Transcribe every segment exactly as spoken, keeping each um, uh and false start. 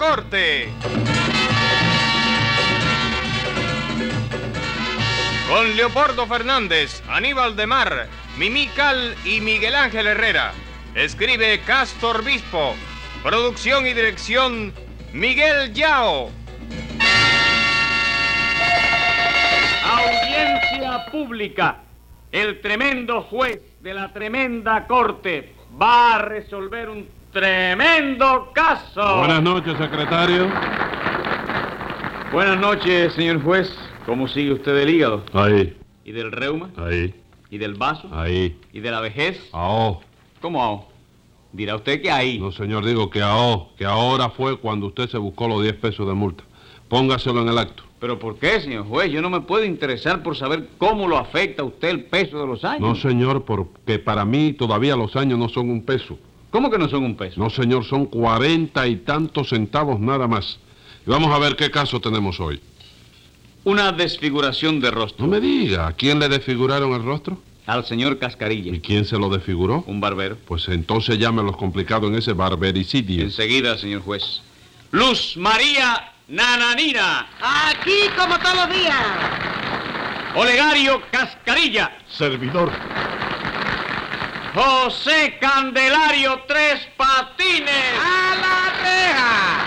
corte. Con Leopoldo Fernández, Aníbal de Mar, Mimí Cal y Miguel Ángel Herrera. Escribe Castor Bispo. Producción y dirección Miguel Yao. Audiencia pública. El tremendo juez de la tremenda corte va a resolver un tremendo caso. Buenas noches, secretario. Buenas noches, señor juez. ¿Cómo sigue usted del hígado? Ahí. ¿Y del reuma? Ahí. ¿Y del vaso? Ahí. ¿Y de la vejez? Ahó. ¿Cómo ahó? Dirá usted que ahí. No, señor, digo que ahó, que ahora fue cuando usted se buscó los diez pesos de multa. Póngaselo en el acto. ¿Pero por qué, señor juez? Yo no me puedo interesar por saber cómo lo afecta a usted el peso de los años. No, señor, porque para mí todavía los años no son un peso. ¿Cómo que no son un peso? No, señor, son cuarenta y tantos centavos nada más. Y vamos a ver qué caso tenemos hoy. Una desfiguración de rostro. No me diga, ¿a quién le desfiguraron el rostro? Al señor Cascarilla. ¿Y quién se lo desfiguró? Un barbero. Pues entonces llámelos complicados en ese barbericidio. Enseguida, señor juez. Luz María Nananina. Aquí como todos los días. Olegario Cascarilla. Servidor. José Candelario Tres Patines. ¡A la reja!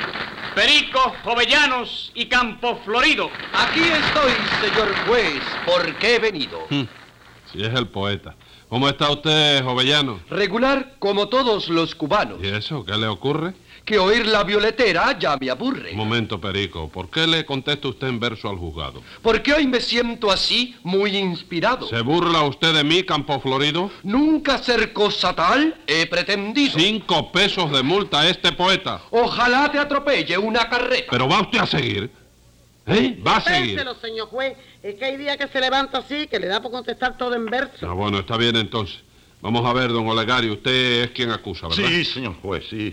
Perico Jovellanos y Campo Florido. Aquí estoy, señor juez. ¿Por qué he venido? Hmm. Si es el poeta. ¿Cómo está usted, Jovellano? Regular como todos los cubanos. ¿Y eso? ¿Qué le ocurre? Que oír la violetera ya me aburre. Un momento, Perico. ¿Por qué le contesta usted en verso al juzgado? Porque hoy me siento así, muy inspirado. ¿Se burla usted de mí, Campo Florido? Nunca hacer cosa tal he pretendido. Cinco pesos de multa a este poeta. Ojalá te atropelle una carreta. ¿Pero va usted a seguir? ¿Eh? ¿Va a seguir? Pénselo, señor juez. Es que hay días que se levanta así, que le da por contestar todo en verso. Ah, bueno, está bien entonces. Vamos a ver, don Olegario, usted es quien acusa, ¿verdad? Sí, señor juez, sí.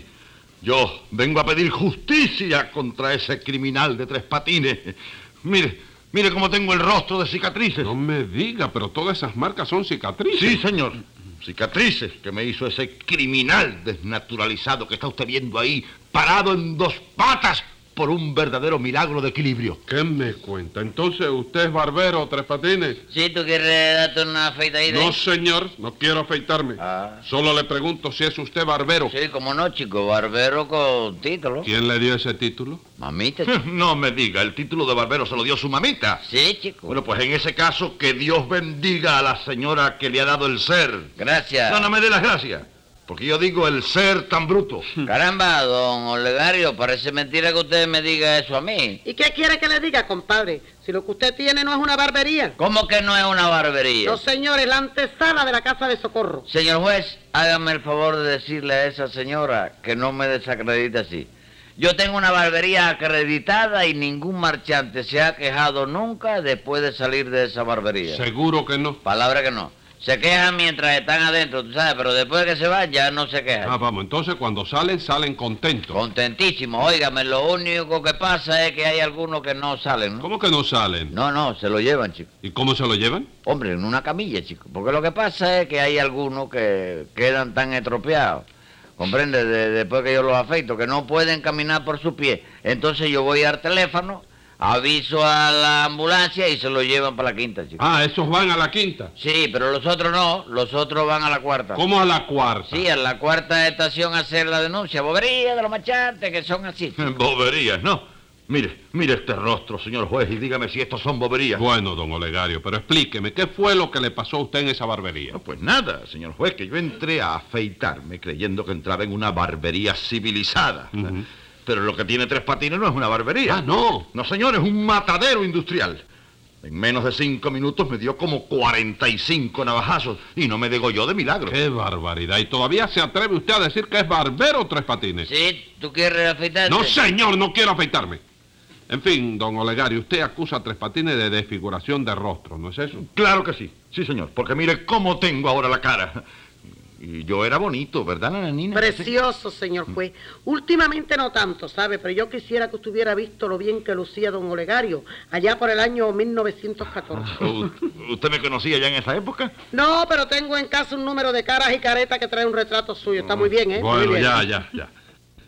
Yo vengo a pedir justicia contra ese criminal de Tres Patines. Mire, mire cómo tengo el rostro de cicatrices. No me diga, pero todas esas marcas son cicatrices. Sí, señor. Cicatrices que me hizo ese criminal desnaturalizado que está usted viendo ahí, parado en dos patas por un verdadero milagro de equilibrio. ¿Qué me cuenta? Entonces, ¿usted es barbero, Tres Patines? Sí, ¿tú quieres darte una afeitadita? No, señor, no quiero afeitarme. Ah. Solo le pregunto si es usted barbero. Sí, como no, chico, barbero con título. ¿Quién le dio ese título? Mamita, chico. No me diga, el título de barbero se lo dio su mamita. Sí, chico. Bueno, pues en ese caso, que Dios bendiga a la señora que le ha dado el ser. Gracias. No, no me dé las gracias, porque yo digo el ser tan bruto. Caramba, don Olegario, parece mentira que usted me diga eso a mí. ¿Y qué quiere que le diga, compadre? Si lo que usted tiene no es una barbería. ¿Cómo que no es una barbería? No, señor, es la antesala de la Casa de Socorro. Señor juez, hágame el favor de decirle a esa señora que no me desacredite así. Yo tengo una barbería acreditada y ningún marchante se ha quejado nunca después de salir de esa barbería. Seguro que no. Palabra que no. Se quejan mientras están adentro, tú sabes, pero después de que se van ya no se quejan. Ah, vamos, entonces cuando salen, salen contentos. Contentísimo, óigame, lo único que pasa es que hay algunos que no salen, ¿no? ¿Cómo que no salen? No, no, se lo llevan, chico. ¿Y cómo se lo llevan? Hombre, en una camilla, chico. Porque lo que pasa es que hay algunos que quedan tan estropeados, comprende, de, después que yo los afeito, que no pueden caminar por sus pies. Entonces yo voy al teléfono, aviso a la ambulancia y se lo llevan para la quinta, chico. Ah, esos van a la quinta. Sí, pero los otros no, los otros van a la cuarta. ¿Cómo a la cuarta? Sí, a la cuarta estación a hacer la denuncia. Bobería de los machantes que son así. Boberías, ¿no? Mire, mire este rostro, señor juez, y dígame si estos son boberías. Bueno, don Olegario, pero explíqueme, ¿qué fue lo que le pasó a usted en esa barbería? No, pues nada, señor juez, que yo entré a afeitarme creyendo que entraba en una barbería civilizada. Uh-huh. Pero lo que tiene Tres Patines no es una barbería. Ah, no. No, señor, es un matadero industrial. En menos de cinco minutos me dio como cuarenta y cinco navajazos y no me degolló de milagro. ¡Qué barbaridad! ¿Y todavía se atreve usted a decir que es barbero Tres Patines? Sí, ¿tú quieres afeitarte? No, señor, no quiero afeitarme. En fin, don Olegario, usted acusa a Tres Patines de desfiguración de rostro, ¿no es eso? Claro que sí, sí, señor, porque mire cómo tengo ahora la cara. Y yo era bonito, ¿verdad, nananina? Precioso, señor juez. Últimamente no tanto, ¿sabe? Pero yo quisiera que usted hubiera visto lo bien que lucía don Olegario allá por el año mil novecientos catorce. ¿Usted me conocía ya en esa época? No, pero tengo en casa un número de caras y caretas que trae un retrato suyo. Está muy bien, ¿eh? Bueno, Muy bien. ya, ya, ya.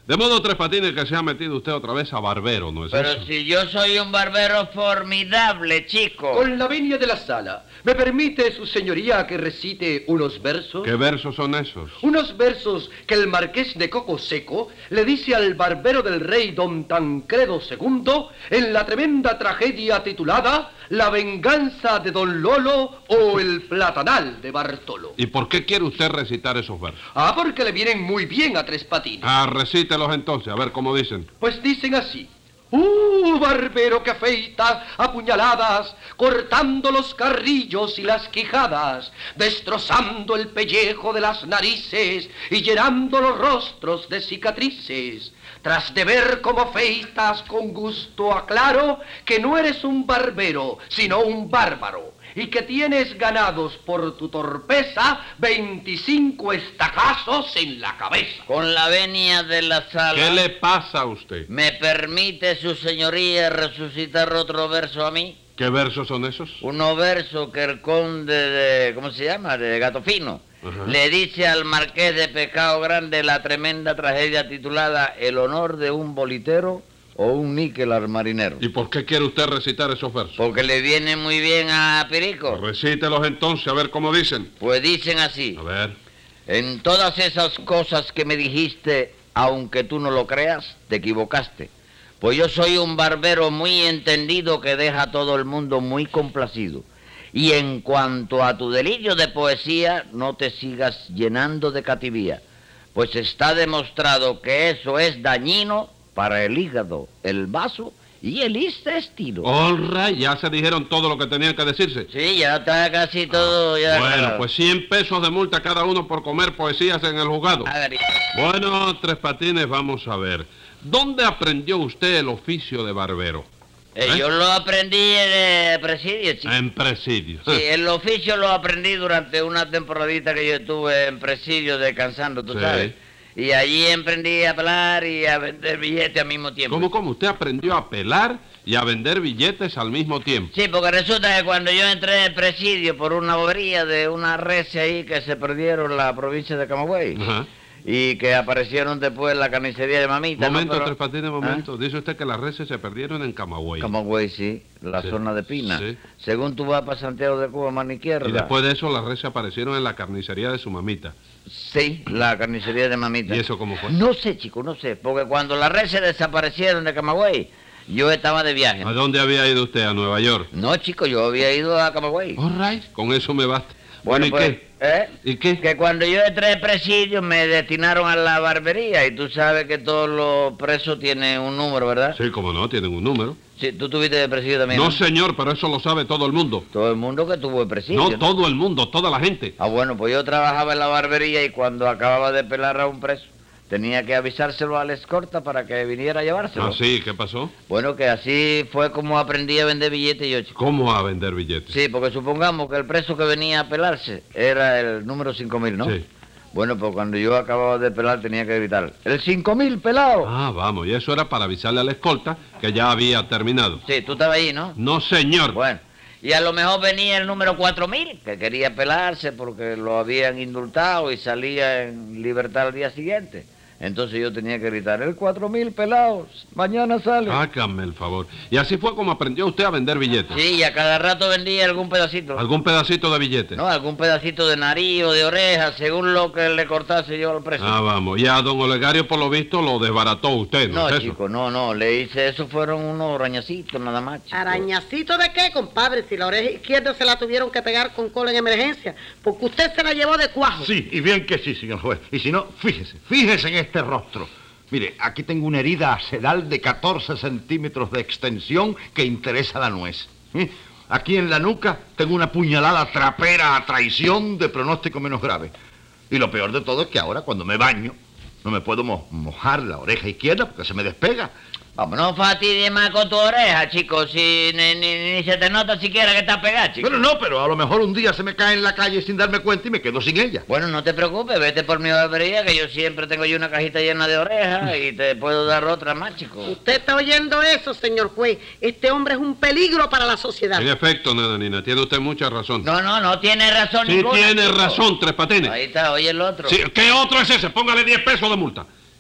De modo, Tres Patines, que se ha metido usted otra vez a barbero, ¿no es Pero eso? si yo soy un barbero formidable, chico. Con la venia de la sala, ¿me permite su señoría que recite unos versos? ¿Qué versos son esos? Unos versos que el marqués de Coco Seco le dice al barbero del rey don Tancredo segundo en la tremenda tragedia titulada La venganza de don Lolo o el platanal de Bartolo. ¿Y por qué quiere usted recitar esos versos? Ah, porque le vienen muy bien a Tres Patines. Ah, recítelos entonces, a ver cómo dicen. Pues dicen así. ¡Uh, barbero que afeita a puñaladas, cortando los carrillos y las quijadas, destrozando el pellejo de las narices y llenando los rostros de cicatrices! Tras de ver cómo afeitas con gusto aclaro que no eres un barbero, sino un bárbaro, y que tienes ganados por tu torpeza veinticinco estacazos en la cabeza. Con la venia de la sala... ¿Qué le pasa a usted? ¿Me permite su señoría resucitar otro verso a mí? ¿Qué versos son esos? Unos versos que el conde de... ¿cómo se llama? De Gato Fino. Ajá. Le dice al marqués de Pescado Grande la tremenda tragedia titulada El honor de un bolitero o un níquel al marinero. ¿Y por qué quiere usted recitar esos versos? Porque le viene muy bien a Perico. Recítelos entonces, a ver cómo dicen. Pues dicen así. A ver. En todas esas cosas que me dijiste, aunque tú no lo creas, te equivocaste. Pues yo soy un barbero muy entendido que deja a todo el mundo muy complacido. Y en cuanto a tu delirio de poesía, no te sigas llenando de cativía, pues está demostrado que eso es dañino para el hígado, el vaso y el intestino. All right, ya se dijeron todo lo que tenían que decirse. Sí, ya está casi todo. Ah, ya bueno, claro. pues cien pesos de multa cada uno por comer poesías en el juzgado. A ver, Bueno, Tres Patines, vamos a ver. ¿Dónde aprendió usted el oficio de barbero? eh, ¿Eh? yo lo aprendí en el presidio, chico. En presidio. Sí, el oficio lo aprendí durante una temporadita que yo estuve en presidio descansando, tú Sí. sabes. Y allí aprendí a pelar y a vender billetes al mismo tiempo. ¿Cómo, cómo? Usted aprendió a pelar y a vender billetes al mismo tiempo. Sí, porque resulta que cuando yo entré en presidio por una bobería de una res ahí que se perdieron en la provincia de Camagüey Ajá. y que aparecieron después en la carnicería de Mamita. Momento, ¿no? Pero- Tres Patines, momento. ¿Ah? Dice usted que las reses se perdieron en Camagüey. Camagüey, sí, la Sí, zona de Pina. sí. Según tú vas para Santiago de Cuba, mano izquierda. Y después de eso las reses aparecieron en la carnicería de su mamita. Sí, la carnicería de Mamita. ¿Y eso cómo fue? No sé, chico, no sé, porque cuando las reses desaparecieron de Camagüey, yo estaba de viaje. ¿A dónde había ido usted? ¿A Nueva York? No, chico, yo había ido a Camagüey. All right, con eso me basta. Bueno, ¿y pues, qué? ¿eh? ¿Y qué? Que cuando yo entré en presidio me destinaron a la barbería y tú sabes que todos los presos tienen un número, ¿verdad? Sí, como no, tienen un número. Sí, tú tuviste de presidio también. No, señor, pero eso lo sabe todo el mundo. Todo el mundo que tuvo en presidio. No todo el mundo, toda la gente. Ah, bueno, pues yo trabajaba en la barbería y cuando acababa de pelar a un preso, tenía que avisárselo a la escorta para que viniera a llevárselo. Ah, sí, ¿qué pasó? Bueno, que así fue como aprendí a vender billetes yo, chico. ¿Cómo a vender billetes? Sí, porque supongamos que el preso que venía a pelarse era el número cinco mil, ¿no? Sí. Bueno, pues cuando yo acababa de pelar tenía que gritar, ¡el cinco mil pelado! Ah, vamos, y eso era para avisarle a la escolta que ya había terminado. Sí, tú estabas ahí, ¿no? No, señor. Bueno, y a lo mejor venía el número cuatro mil, que quería pelarse porque lo habían indultado y salía en libertad al día siguiente. Entonces yo tenía que gritar, el cuatro mil pelados, mañana sale. Hágame el favor. Y así fue como aprendió usted a vender billetes. Sí, y a cada rato vendía algún pedacito. ¿Algún pedacito de billete? No, algún pedacito de nariz o de oreja, según lo que le cortase yo al preso. Ah, vamos. Y a don Olegario, por lo visto, lo desbarató usted, ¿no, No, es eso? chico, no, no, le hice eso, fueron unos arañacitos nada más, chico. ¿Arañacito de qué, compadre? Si la oreja izquierda se la tuvieron que pegar con cola en emergencia, porque usted se la llevó de cuajo. Sí, y bien que sí, señor juez. Y si no, fíjese, fíjese en este rostro. Mire, aquí tengo una herida acedal de catorce centímetros de extensión que interesa la nuez. ¿Eh? Aquí en la nuca tengo una puñalada trapera a traición de pronóstico menos grave. Y lo peor de todo es que ahora, cuando me baño, no me puedo mo- mojar la oreja izquierda porque se me despega. Vamos, no fastidies más con tu oreja, chico, si ni, ni, ni se te nota siquiera que está pegada, chico. Bueno, no, pero a lo mejor un día se me cae en la calle sin darme cuenta y me quedo sin ella. Bueno, no te preocupes, vete por mi barbería, que yo siempre tengo yo una cajita llena de orejas y te puedo dar otra más, chico. ¿Usted está oyendo eso, señor juez? Este hombre es un peligro para la sociedad. En efecto, nananina, tiene usted mucha razón. No, no, no tiene razón Sí, ninguna, tiene chico. razón, Tres Patines. Ahí está, oye el otro. Sí, ¿qué otro es ese? Póngale diez pesos de multa.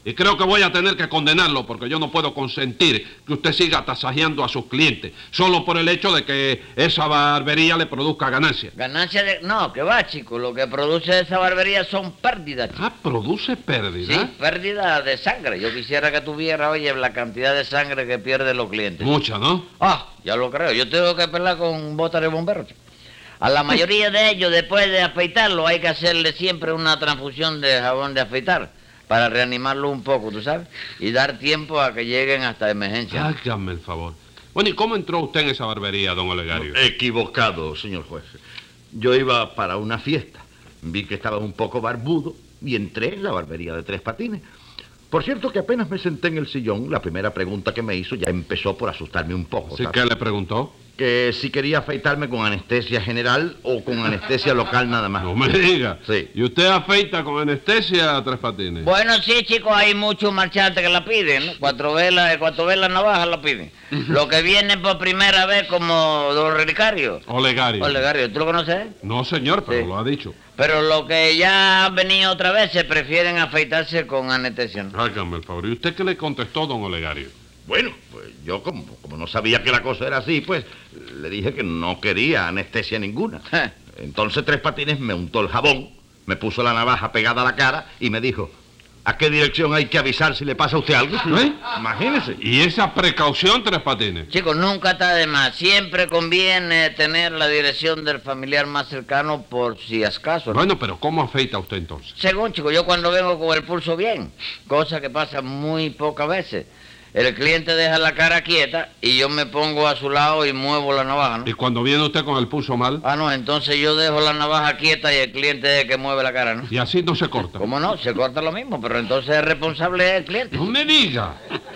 Y creo que voy a tener que condenarlo porque yo no puedo consentir que usted siga tasajeando a sus clientes solo por el hecho de que esa barbería le produzca ganancias. Ganancia de... No, que va, chico. Lo que produce esa barbería son pérdidas, chico. Ah, ¿produce pérdida? Sí, pérdida de sangre. Yo quisiera que tuviera, oye, la cantidad de sangre que pierden los clientes. Mucha, ¿no? Ah, ya lo creo. Yo tengo que pelar con botas de bombero, chico. A la mayoría de ellos, después de afeitarlo, hay que hacerle siempre una transfusión de jabón de afeitar para reanimarlo un poco, ¿tú sabes? Y dar tiempo a que lleguen hasta emergencia. Hágame el favor. Bueno, ¿y cómo entró usted en esa barbería, don Olegario? Equivocado, señor juez. Yo iba para una fiesta. Vi que estaba un poco barbudo y entré en la barbería de Tres Patines. Por cierto que apenas me senté en el sillón, la primera pregunta que me hizo ya empezó por asustarme un poco. ¿Sí? ¿Sabes? ¿Qué le preguntó? Que si quería afeitarme con anestesia general o con anestesia local nada más. No me diga. Sí. ¿Y usted afeita con anestesia a Tres Patines? Bueno, sí, chicos, hay muchos marchantes que la piden, ¿no? Cuatro velas, cuatro velas navajas la piden. Los que vienen por primera vez como don Relicario. Olegario. Olegario, ¿tú lo conoces? No, señor, pero Sí. lo ha dicho. Pero los que ya han venido otra vez se prefieren afeitarse con anestesia, ¿no? Hágame el favor. ¿Y usted qué le contestó, don Olegario? Bueno, pues yo como, como no sabía que la cosa era así, pues le dije que no quería anestesia ninguna. Je. Entonces Tres Patines me untó el jabón, me puso la navaja pegada a la cara y me dijo, ¿a qué dirección hay que avisar si le pasa a usted algo? ¿Eh? Imagínese. ¿Y esa precaución, Tres Patines? Chicos, nunca está de más. Siempre conviene tener la dirección del familiar más cercano por si acaso, ¿no? Bueno, pero ¿cómo afeita usted entonces? Según, chicos, yo cuando vengo con el pulso bien, cosa que pasa muy pocas veces, el cliente deja la cara quieta y yo me pongo a su lado y muevo la navaja, ¿no? ¿Y cuando viene usted con el pulso mal? Ah, no, entonces yo dejo la navaja quieta y el cliente es el que mueve la cara, ¿no? Y así no se corta. ¿Cómo no? Se corta lo mismo, pero entonces el responsable es el cliente. No me diga.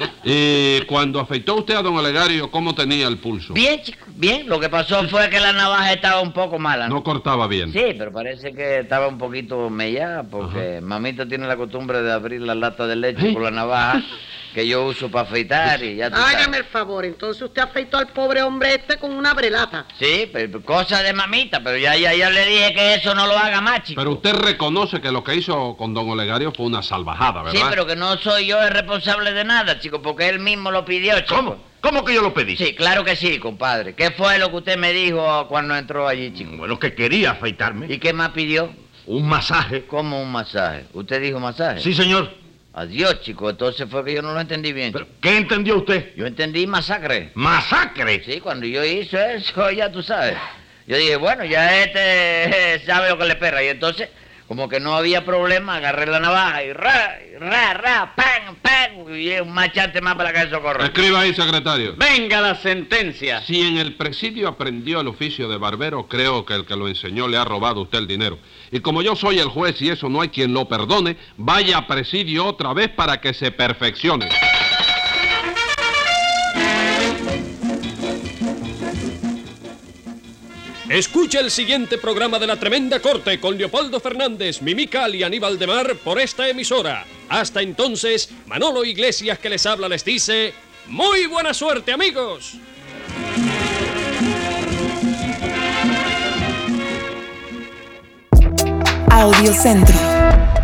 Y cuando afeitó usted a don Olegario, ¿cómo tenía el pulso? Bien, chicos, bien. Lo que pasó fue que la navaja estaba un poco mala, ¿no? No cortaba bien. Sí, pero parece que estaba un poquito mellada porque mamita tiene la costumbre de abrir la lata de leche ¿Eh? con la navaja que yo uso para afeitar y ya tú Hágame sabes. el favor, entonces usted afeitó al pobre hombre este con una brelata. Sí, pero cosa de mamita, pero ya, ya, ya le dije que eso no lo haga más, chico. Pero usted reconoce que lo que hizo con don Olegario fue una salvajada, ¿verdad? Sí, pero que no soy yo el responsable de nada, chico, porque él mismo lo pidió, chico. ¿Cómo? ¿Cómo que yo lo pedí? Sí, claro que sí, compadre. ¿Qué fue lo que usted me dijo cuando entró allí, chico? Bueno, que quería afeitarme. ¿Y qué más pidió? Un masaje. ¿Cómo un masaje? ¿Usted dijo masaje? Sí, señor. Adiós, chico, entonces fue que yo no lo entendí bien. Pero, ¿qué entendió usted? Yo entendí masacre. ¿Masacre? Sí, cuando yo hice eso, ya tú sabes. Yo dije, bueno, ya este eh, sabe lo que le espera. Y entonces, como que no había problema, agarré la navaja y ra, y ra, ra, pan, pan, y un machante más para la calle Socorro. Escriba ahí, secretario. Venga la sentencia. Si en el presidio aprendió el oficio de barbero, creo que el que lo enseñó le ha robado a usted el dinero. Y como yo soy el juez y eso no hay quien lo perdone, vaya a presidio otra vez para que se perfeccione. Escucha el siguiente programa de La Tremenda Corte con Leopoldo Fernández, Mimical y Aníbal de Mar por esta emisora. Hasta entonces, Manolo Iglesias que les habla les dice, ¡muy buena suerte, amigos! Audiocentro.